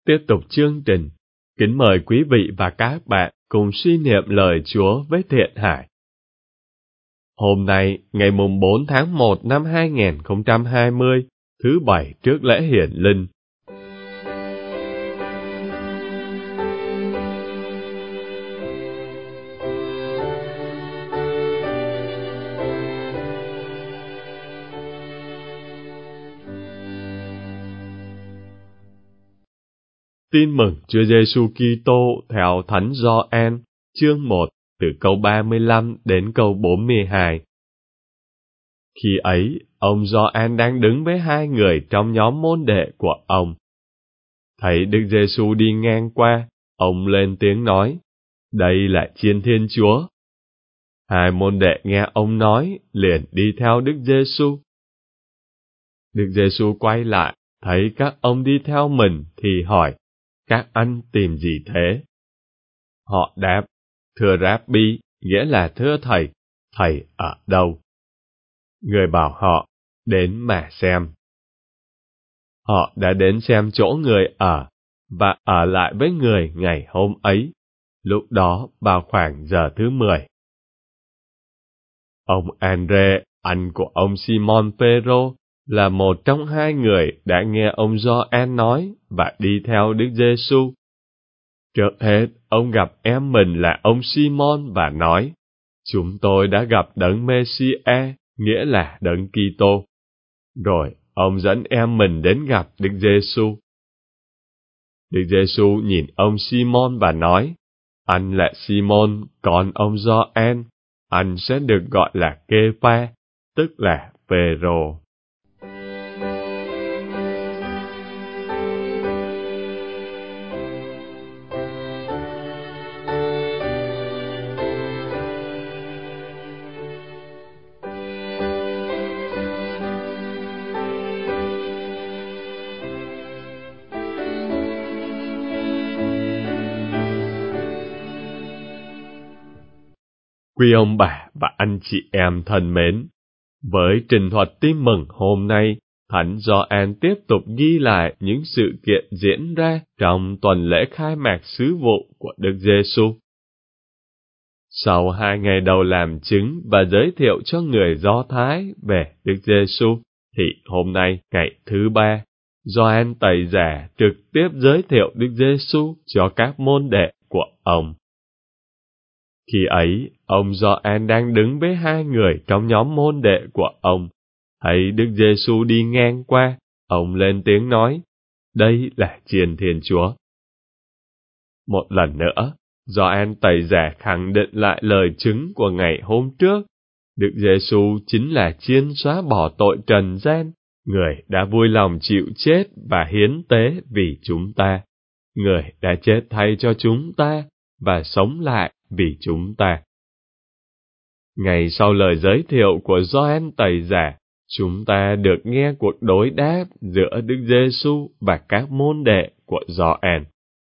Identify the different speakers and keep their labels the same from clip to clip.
Speaker 1: tiếp tục chương trình. Kính mời quý vị và các bạn cùng suy niệm lời Chúa với Thiện Hải. Hôm nay, ngày mùng 4 tháng 1 năm 2020, thứ Bảy trước lễ hiển linh. Tin mừng Chúa Giêsu Kitô theo Thánh Gioan, chương 1, từ câu 35 đến câu 42. Khi ấy, ông Gioan đang đứng với hai người trong nhóm môn đệ của ông. Thấy Đức Giêsu đi ngang qua, ông lên tiếng nói, đây là Chiên Thiên Chúa. Hai môn đệ nghe ông nói, liền đi theo Đức Giêsu. Đức Giêsu quay lại, thấy các ông đi theo mình thì hỏi, các anh tìm gì thế? Họ đáp, thưa Rabbi, nghĩa là thưa thầy, thầy ở đâu? Người bảo họ, đến mà xem. Họ đã đến xem chỗ người ở, và ở lại với người ngày hôm ấy, lúc đó vào khoảng giờ thứ 10. Ông Andre, anh của ông Simon Phêrô, là một trong hai người đã nghe ông Gioan nói và đi theo Đức Giêsu. Trước hết, ông gặp em mình là ông Simon và nói, chúng tôi đã gặp Đấng Mê-si-a, nghĩa là Đấng Kitô. Rồi, ông dẫn em mình đến gặp Đức Giêsu. Đức Giêsu nhìn ông Simon và nói, anh là Simon, con ông Gioan, anh sẽ được gọi là Kê-pha, tức là Phêrô. Quý ông bà và anh chị em thân mến, với trình thuật tin mừng hôm nay, Thánh Gioan tiếp tục ghi lại những sự kiện diễn ra trong tuần lễ khai mạc sứ vụ của Đức Giêsu. Sau 2 ngày đầu làm chứng và giới thiệu cho người Do Thái về Đức Giêsu, thì hôm nay, ngày thứ 3, Gioan Tẩy Giả trực tiếp giới thiệu Đức Giêsu cho các môn đệ của ông. Khi ấy, ông Gioan đang đứng với hai người trong nhóm môn đệ của ông. Thấy Đức Giêsu đi ngang qua, ông lên tiếng nói, đây là Chiên Thiên Chúa. Một lần nữa, Gioan Tẩy Giả khẳng định lại lời chứng của ngày hôm trước. Đức Giêsu chính là Chiên xóa bỏ tội trần gian, người đã vui lòng chịu chết và hiến tế vì chúng ta. Người đã chết thay cho chúng ta và sống lại vì chúng ta. Ngày sau lời giới thiệu của Gioan Tẩy Giả, chúng ta được nghe cuộc đối đáp giữa Đức Giêsu và các môn đệ của Gioan.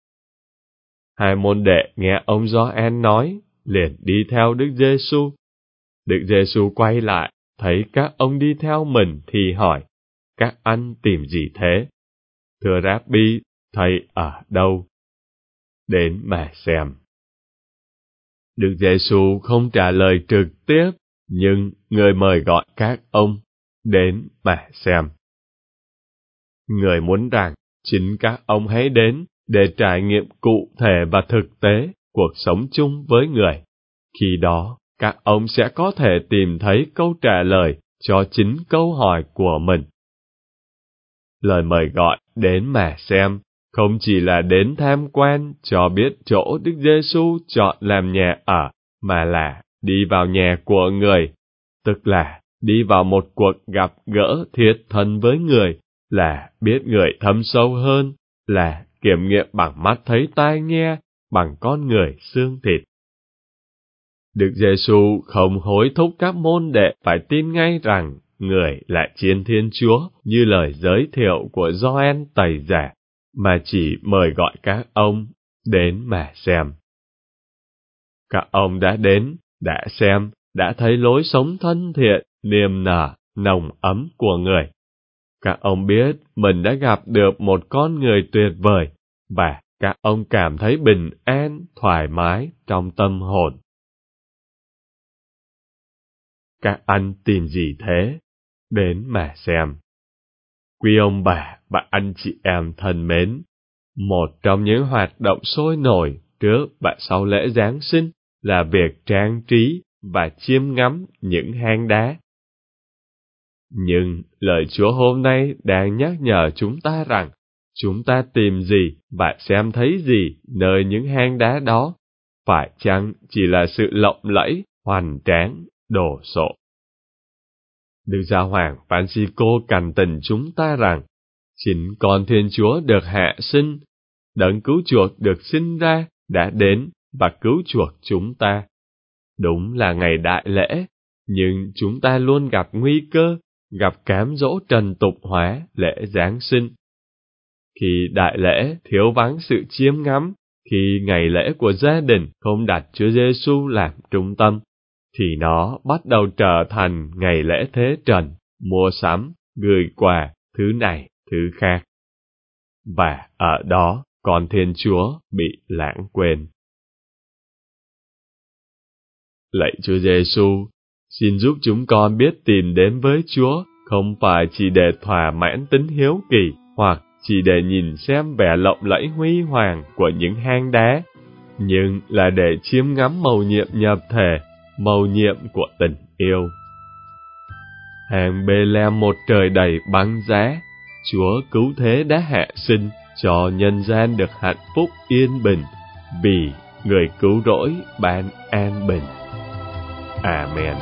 Speaker 1: Hai môn đệ nghe ông Gioan nói, liền đi theo Đức Giêsu. Đức Giêsu quay lại, thấy các ông đi theo mình thì hỏi, các anh tìm gì thế? Thưa Rabbi, thầy ở đâu? Đến mà xem. Đức Giêsu không trả lời trực tiếp, nhưng người mời gọi các ông đến mà xem. Người muốn rằng chính các ông hãy đến để trải nghiệm cụ thể và thực tế cuộc sống chung với người. Khi đó, các ông sẽ có thể tìm thấy câu trả lời cho chính câu hỏi của mình. Lời mời gọi đến mà xem không chỉ là đến tham quan cho biết chỗ Đức Giêsu chọn làm nhà ở, mà là đi vào nhà của người, tức là đi vào một cuộc gặp gỡ thiết thân với người, là biết người thâm sâu hơn, là kiểm nghiệm bằng mắt thấy tai nghe, bằng con người xương thịt. Đức Giêsu không hối thúc các môn đệ phải tin ngay rằng người là Chiên Thiên Chúa như lời giới thiệu của Gioan Tẩy Giả, mà chỉ mời gọi các ông đến mà xem. Các ông đã đến, đã xem, đã thấy lối sống thân thiện, niềm nở, nồng ấm của người. Các ông biết mình đã gặp được một con người tuyệt vời, và các ông cảm thấy bình an, thoải mái trong tâm hồn. Các anh tìm gì thế? Đến mà xem. Quý ông bà và anh chị em thân mến, một trong những hoạt động sôi nổi trước và sau lễ Giáng sinh là việc trang trí và chiêm ngắm những hang đá. Nhưng lời Chúa hôm nay đang nhắc nhở chúng ta rằng, chúng ta tìm gì và xem thấy gì nơi những hang đá đó, phải chăng chỉ là sự lộng lẫy, hoành tráng, đồ sộ? Đức Giáo hoàng Francisco cảnh tỉnh chúng ta rằng, chính con Thiên Chúa được hạ sinh, đấng cứu chuộc được sinh ra, đã đến và cứu chuộc chúng ta. Đúng là ngày đại lễ, nhưng chúng ta luôn gặp nguy cơ, gặp cám dỗ trần tục hóa lễ Giáng sinh. Khi đại lễ thiếu vắng sự chiêm ngắm, khi ngày lễ của gia đình không đặt Chúa Giêsu làm trung tâm, thì nó bắt đầu trở thành ngày lễ thế trần, mua sắm, gửi quà, thứ này, thứ khác. Và ở đó, con Thiên Chúa bị lãng quên. Lạy Chúa Giêsu, xin giúp chúng con biết tìm đến với Chúa, không phải chỉ để thỏa mãn tính hiếu kỳ, hoặc chỉ để nhìn xem vẻ lộng lẫy huy hoàng của những hang đá, nhưng là để chiêm ngắm mầu nhiệm nhập thể, mầu nhiệm của tình yêu. Hang Bê-lem một trời đầy băng giá, Chúa cứu thế đã hạ sinh cho nhân gian được hạnh phúc yên bình, vì người cứu rỗi ban an bình. Amen.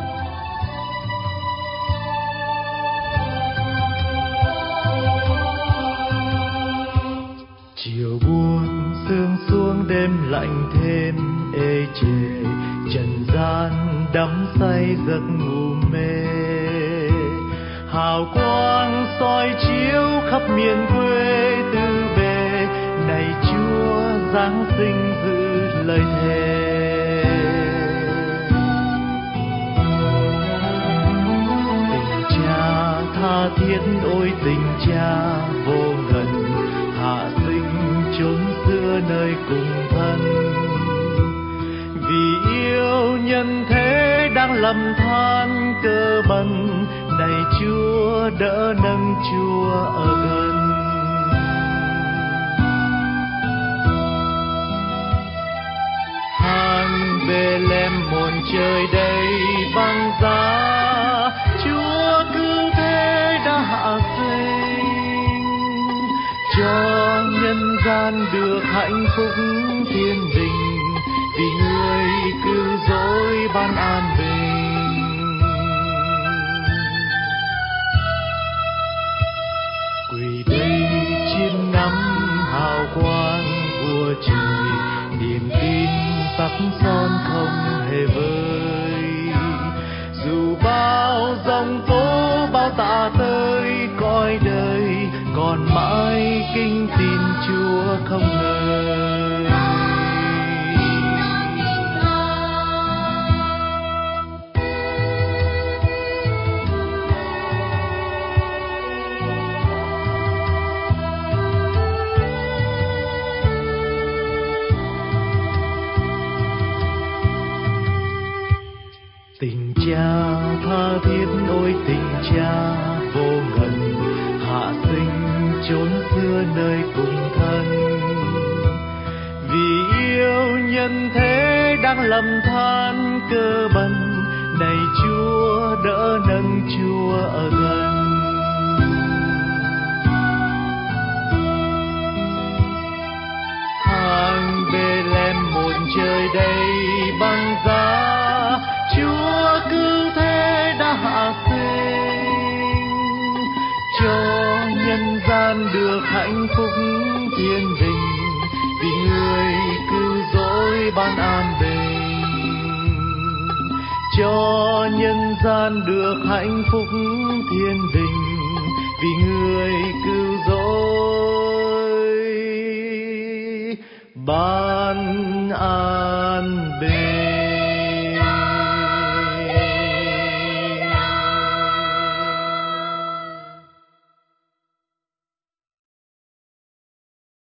Speaker 2: Chiều buồn sương xuống đêm lạnh thêm ê chề, trần gian đắm say giấc ngủ mê. Hào quang soi chiếu khắp miền quê tư bề, này Chúa Giáng sinh giữ lời thề. Tình cha tha thiết ôi tình cha vô ngần, hạ sinh chốn xưa nơi cùng thân. Vì yêu nhân thế đang lầm than cơ bần, này Chúa đỡ nâng Chúa ở gần. Hang Bê-lem một trời đầy băng giá, Chúa cứu thế đã hạ sinh, cho nhân gian được hạnh phúc thiên đình, vì người cứu rỗi ban an bình. Quỳ đây chiêm ngắm hào quang của trời, niềm tin sắc son không hề vơi. Dù bao dòng tố bao tạ tới cõi đời, còn mãi kinh tin Chúa không ngơi. Tình cha tha thiết ôi tình cha vô ngần, hạ sinh chốn xưa nơi cùng thân. Vì yêu nhân thế đang lầm than cơ bần, này Chúa đỡ nâng Chúa ở gần. Hang Bê-lem một trời đầy băng giá, Chúa cứu thế đã hạ sinh, cho nhân gian được hạnh phúc thiên đình, vì người cứu rỗi ban an bình. Cho nhân gian được hạnh phúc thiên đình, vì người cứu rỗi ban an bình.